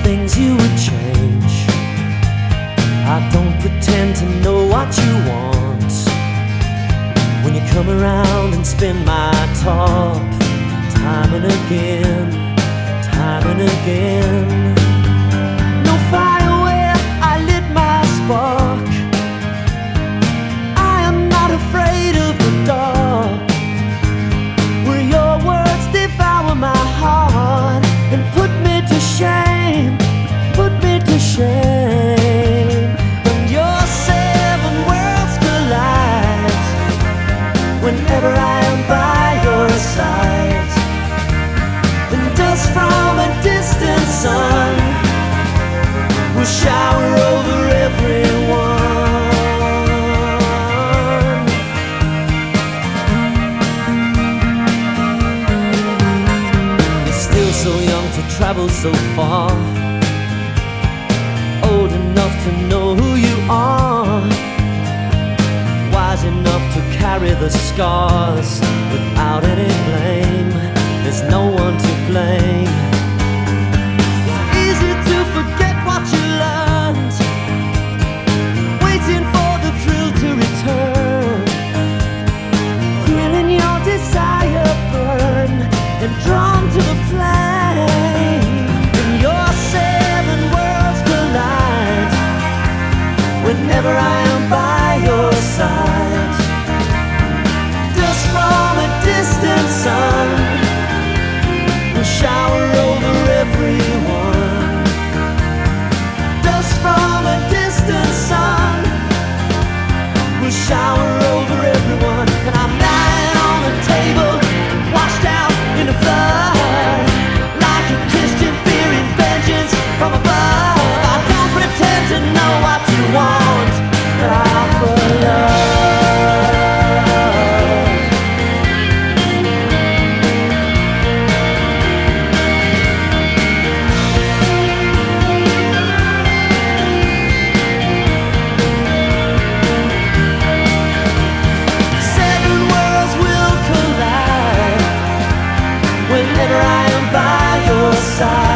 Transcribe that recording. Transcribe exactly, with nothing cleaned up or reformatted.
things you would change. I don't pretend to know what you want. When you come around and spin my top, time and again, time and again. No fire where I lit my spark. I am not afraid of the dark. Where your words devour my heart and put me to shame, put me to shame. When your seven worlds collide, whenever I am by your side, and dust from a distant sun will shower over everyone. You're still so young to travel so far, old enough to know who you are, wise enough to carry the scars without any blame. There's no one to blame. It's easy to forget what you learned, waiting for the thrill to return, feeling your desire burn and drawn to the flame. And your seven worlds collide whenever I am by your side. Dust from a distant sun will shower over everyone. Dust from a distant sun will shower over everyone. And I'm lying on a table, washed out in the flood, like a Christian fearing vengeance from above. I don't pretend to know what you want, but I offer love. Seven worlds will collide whenever I am by your side.